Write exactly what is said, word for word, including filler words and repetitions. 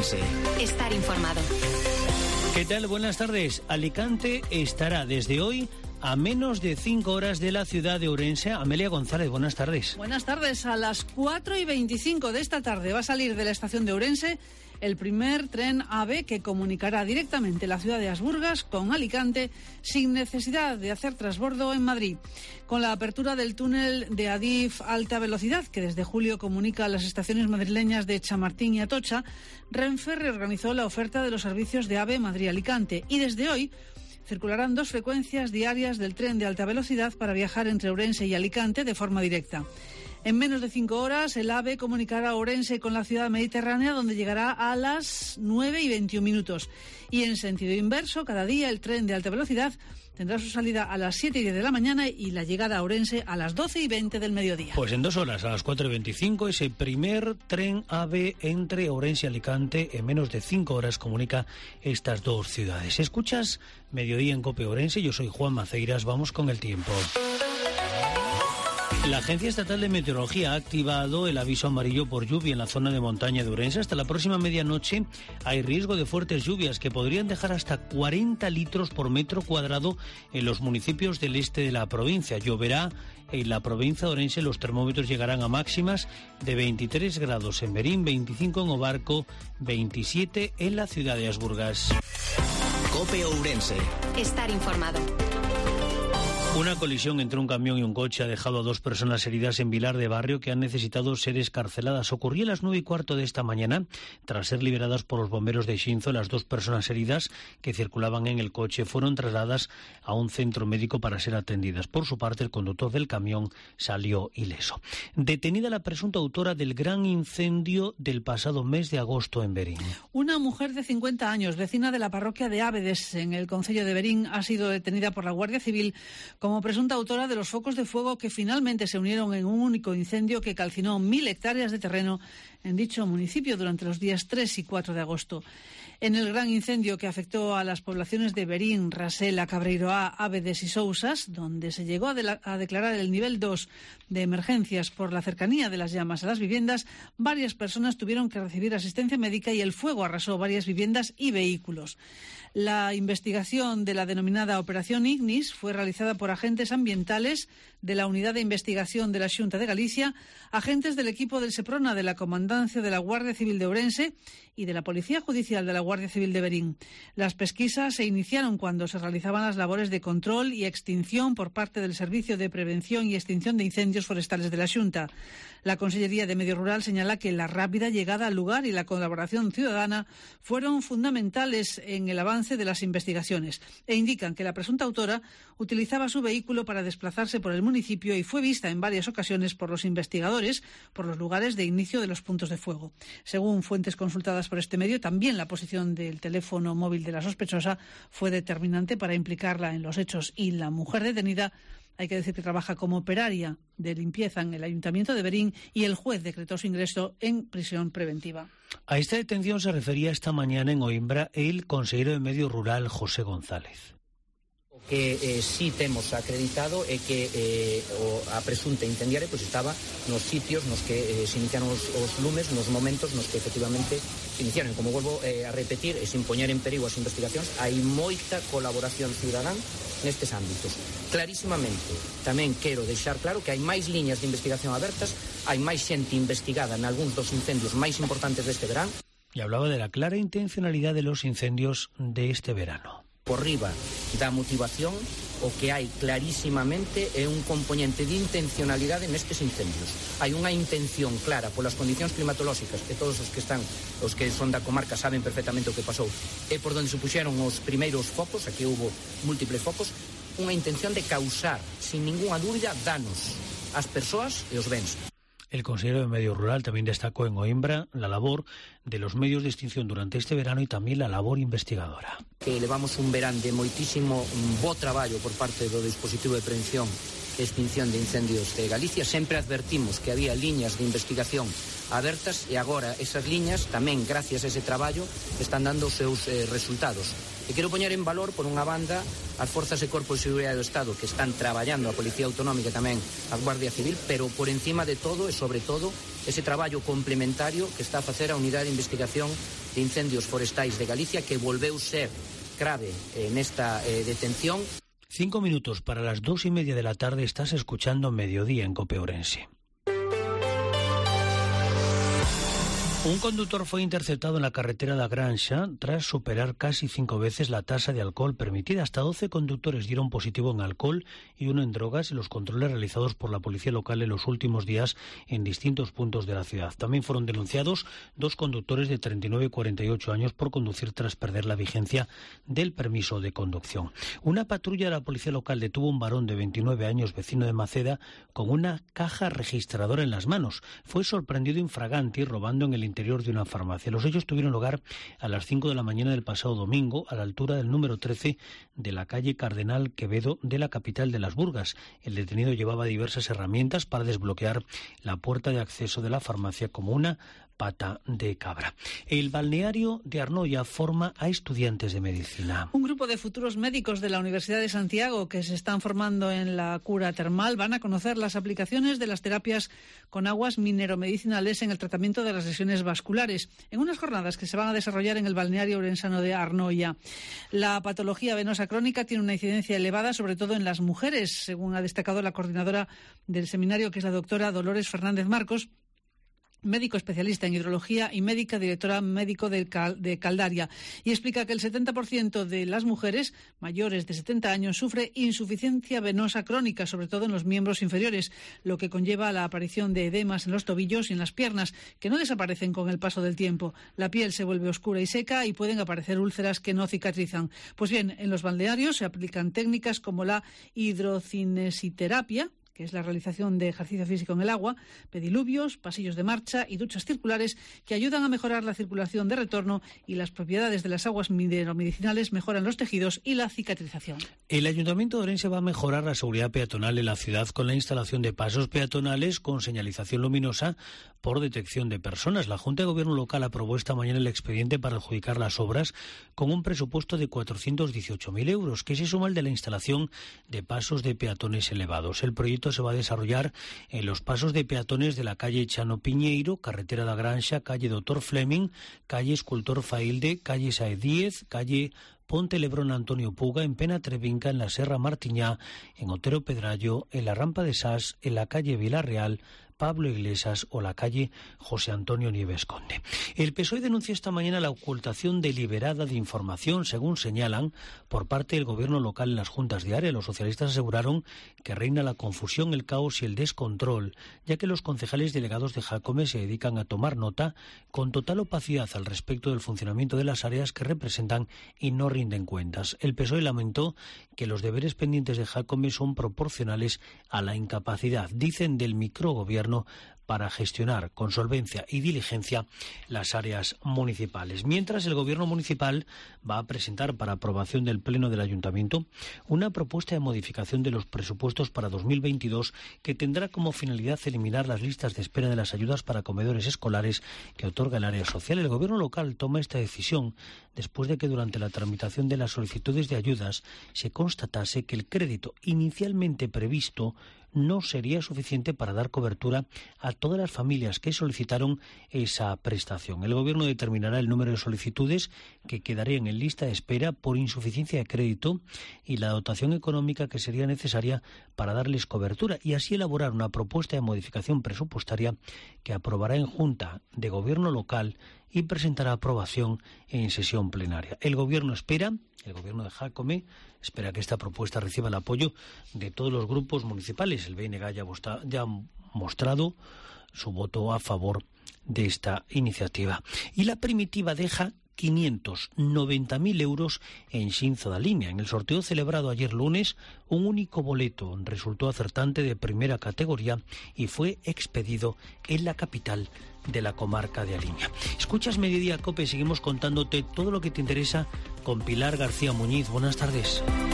Ourense. Estar informado. ¿Qué tal? Buenas tardes. Alicante estará desde hoy a menos de cinco horas de la ciudad de Ourense. Amelia González, buenas tardes. Buenas tardes. A las cuatro y veinticinco de esta tarde va a salir de la estación de Ourense el primer tren AVE que comunicará directamente la ciudad de Asburgas con Alicante sin necesidad de hacer transbordo en Madrid. Con la apertura del túnel de Adif alta velocidad, que desde julio comunica a las estaciones madrileñas de Chamartín y Atocha, Renfe reorganizó la oferta de los servicios de AVE Madrid-Alicante y desde hoy circularán dos frecuencias diarias del tren de alta velocidad para viajar entre Ourense y Alicante de forma directa. En menos de cinco horas, el AVE comunicará a Ourense con la ciudad mediterránea, donde llegará a las nueve y veintiún minutos. Y en sentido inverso, cada día el tren de alta velocidad tendrá su salida a las siete y diez de la mañana y la llegada a Ourense a las doce y veinte del mediodía. Pues en dos horas, a las cuatro y veinticinco, ese primer tren AVE entre Ourense y Alicante, en menos de cinco horas, comunica estas dos ciudades. ¿Escuchas Mediodía en COPE Ourense? Yo soy Juan Maceiras, vamos con el tiempo. La Agencia Estatal de Meteorología ha activado el aviso amarillo por lluvia en la zona de montaña de Ourense. Hasta la próxima medianoche hay riesgo de fuertes lluvias que podrían dejar hasta cuarenta litros por metro cuadrado en los municipios del este de la provincia. Lloverá en la provincia de Ourense. Los termómetros llegarán a máximas de veintitrés grados en Berín, veinticinco en Obarco, veintisiete en la ciudad de Asburgas. COPE Ourense. Estar informado. Una colisión entre un camión y un coche ha dejado a dos personas heridas en Vilar de Barrio que han necesitado ser escarceladas. Ocurrió a las nueve y cuarto de esta mañana. Tras ser liberadas por los bomberos de Xinzo, las dos personas heridas que circulaban en el coche fueron trasladadas a un centro médico para ser atendidas. Por su parte, el conductor del camión salió ileso. Detenida la presunta autora del gran incendio del pasado mes de agosto en Berín. Una mujer de cincuenta años, vecina de la parroquia de Ábedes, en el concello de Berín, ha sido detenida por la Guardia Civil como presunta autora de los focos de fuego que finalmente se unieron en un único incendio que calcinó mil hectáreas de terreno en dicho municipio durante los días tres y cuatro de agosto. En el gran incendio que afectó a las poblaciones de Berín, Rasela, Cabreiroá, Ábedes y Sousas, donde se llegó a, de la, a declarar el nivel dos de emergencias por la cercanía de las llamas a las viviendas, varias personas tuvieron que recibir asistencia médica y el fuego arrasó varias viviendas y vehículos. La investigación de la denominada Operación Ignis fue realizada por agentes ambientales de la Unidad de Investigación de la Xunta de Galicia, agentes del equipo del Seprona de la Comandancia de la Guardia Civil de Ourense y de la Policía Judicial de la Guardia Civil de Berín. Las pesquisas se iniciaron cuando se realizaban las labores de control y extinción por parte del Servicio de Prevención y Extinción de Incendios Forestales de la Xunta. La Consellería de Medio Rural señala que la rápida llegada al lugar y la colaboración ciudadana fueron fundamentales en el avance de las investigaciones e indican que la presunta autora utilizaba su vehículo para desplazarse por el municipio y fue vista en varias ocasiones por los investigadores por los lugares de inicio de los puntos de fuego. Según fuentes consultadas por este medio, también la posición del teléfono móvil de la sospechosa fue determinante para implicarla en los hechos y la mujer detenida, hay que decir que trabaja como operaria de limpieza en el Ayuntamiento de Berín y el juez decretó su ingreso en prisión preventiva. A esta detención se refería esta mañana en Oimbra el consejero de Medio Rural, José González. O que eh, sí temos acreditado é que eh, o, a presunta incendiaria pois estaba nos sitios nos que eh, se iniciaron os, os lumes, nos momentos nos que efectivamente se iniciaron. Como volvo eh, a repetir, e sin poñer en perigo as investigacións, hai moita colaboración cidadán nestes ámbitos. Clarísimamente, tamén quero deixar claro que hai máis liñas de investigación abertas, hai máis xente investigada en algúns dos incendios máis importantes deste verán. Y hablaba de la clara intencionalidad de los incendios de este verano. Por riba da motivación, o que hai clarísimamente é un componente de intencionalidade nestes incendios. Hai unha intención clara polas condicións climatolóxicas que todos os que están, os que son da comarca saben perfectamente o que pasou, e por donde se puxeron os primeiros focos, aquí hubo múltiples focos, unha intención de causar, sin ninguna dúbida, danos ás persoas e os bens. El consejero de Medio Rural también destacó en Oimbra la labor de los medios de extinción durante este verano y también la labor investigadora. Que levamos un verán de moitísimo bo traballo por parte do dispositivo de prevención Extinción de Incendios de Galicia. Sempre advertimos que había liñas de investigación abertas e agora esas liñas tamén, gracias a ese traballo, están dando os seus eh, resultados. E quero poñer en valor, por unha banda, as forzas e corpos de seguridade do Estado que están traballando, a Policía Autonómica e tamén a Guardia Civil, pero por encima de todo e sobre todo ese traballo complementario que está a facer a Unidade de Investigación de Incendios Forestais de Galicia, que volveu ser clave eh, nesta eh, detención. Cinco minutos para las dos y media de la tarde. Estás escuchando Mediodía en COPE Ourense. Un conductor fue interceptado en la carretera da Granxa tras superar casi cinco veces la tasa de alcohol permitida. Hasta doce conductores dieron positivo en alcohol y uno en drogas en los controles realizados por la policía local en los últimos días en distintos puntos de la ciudad. También fueron denunciados dos conductores de treinta y nueve y cuarenta y ocho años por conducir tras perder la vigencia del permiso de conducción. Una patrulla de la policía local detuvo a un varón de veintinueve años, vecino de Maceda, con una caja registradora en las manos. Fue sorprendido infraganti robando en el interior de una farmacia. Los hechos tuvieron lugar a las cinco de la mañana del pasado domingo a la altura del número trece de la calle Cardenal Quevedo de la capital de las Burgas. El detenido llevaba diversas herramientas para desbloquear la puerta de acceso de la farmacia como una pata de cabra. El balneario de Arnoia forma a estudiantes de medicina. Un grupo de futuros médicos de la Universidad de Santiago que se están formando en la cura termal van a conocer las aplicaciones de las terapias con aguas mineromedicinales en el tratamiento de las lesiones vasculares, en unas jornadas que se van a desarrollar en el balneario orensano de Arnoia. La patología venosa crónica tiene una incidencia elevada, sobre todo en las mujeres, según ha destacado la coordinadora del seminario, que es la doctora Dolores Fernández Marcos, médico especialista en hidrología y médica directora médico de, Cal, de Caldaria, y explica que el setenta por ciento de las mujeres mayores de setenta años sufre insuficiencia venosa crónica, sobre todo en los miembros inferiores, lo que conlleva la aparición de edemas en los tobillos y en las piernas, que no desaparecen con el paso del tiempo. La piel se vuelve oscura y seca y pueden aparecer úlceras que no cicatrizan. Pues bien, en los balnearios se aplican técnicas como la hidrocinesiterapia, que es la realización de ejercicio físico en el agua, pediluvios, pasillos de marcha y duchas circulares que ayudan a mejorar la circulación de retorno, y las propiedades de las aguas mineromedicinales mejoran los tejidos y la cicatrización. El Ayuntamiento de Ourense va a mejorar la seguridad peatonal en la ciudad con la instalación de pasos peatonales con señalización luminosa por detección de personas. La Junta de Gobierno local aprobó esta mañana el expediente para adjudicar las obras con un presupuesto de cuatrocientos dieciocho mil euros, que se suma al de la instalación de pasos de peatones elevados. El proyecto se va a desarrollar en los pasos de peatones de la calle Chano Piñeiro, carretera da Granxa, calle Doctor Fleming, calle Escultor Failde, calle Saedíez, calle Ponte Lebrón Antonio Puga, en Pena Trevinca, en la Serra Martiñá, en Otero Pedrallo, en la Rampa de Sas, en la calle Villarreal, Pablo Iglesias o la calle José Antonio Nieves Conde. El P S O E denuncia esta mañana la ocultación deliberada de información, según señalan, por parte del gobierno local en las juntas de área. Los socialistas aseguraron que reina la confusión, el caos y el descontrol, ya que los concejales delegados de Jácome se dedican a tomar nota con total opacidad al respecto del funcionamiento de las áreas que representan y no rinden cuentas. El P S O E lamentó que los deberes pendientes de Jácome son proporcionales a la incapacidad, dicen, del microgobierno para gestionar con solvencia y diligencia las áreas municipales. Mientras, el Gobierno municipal va a presentar para aprobación del Pleno del Ayuntamiento una propuesta de modificación de los presupuestos para dos mil veintidós que tendrá como finalidad eliminar las listas de espera de las ayudas para comedores escolares que otorga el área social. El Gobierno local toma esta decisión después de que durante la tramitación de las solicitudes de ayudas se constatase que el crédito inicialmente previsto no sería suficiente para dar cobertura a todas las familias que solicitaron esa prestación. El Gobierno determinará el número de solicitudes que quedarían en lista de espera por insuficiencia de crédito y la dotación económica que sería necesaria para darles cobertura, y así elaborar una propuesta de modificación presupuestaria que aprobará en Junta de Gobierno local y presentará aprobación en sesión plenaria. El Gobierno espera, el Gobierno de Jácome, espera que esta propuesta reciba el apoyo de todos los grupos municipales. El B N G ya, ya ha mostrado su voto a favor de esta iniciativa. Y la Primitiva deja quinientos noventa mil euros en Xinzo da Limia. En el sorteo celebrado ayer lunes, un único boleto resultó acertante de primera categoría y fue expedido en la capital de la comarca de Alimia. Escuchas Mediodía COPE, seguimos contándote todo lo que te interesa con Pilar García Muñiz. Buenas tardes.